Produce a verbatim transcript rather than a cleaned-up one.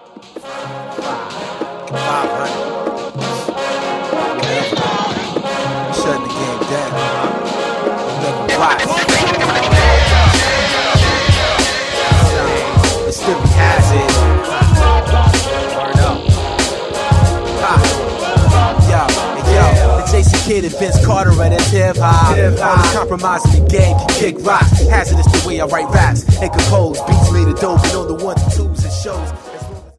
five hundred. Shutting the game down. Make them watch. It still has it. Word up. Ha. Yo, and yo, the Jason Kidd and Vince Carter at his hip hop. All compromising the game can kick rocks. Hazardous the way I write raps and compose beats made of dope and on the ones and twos and shows.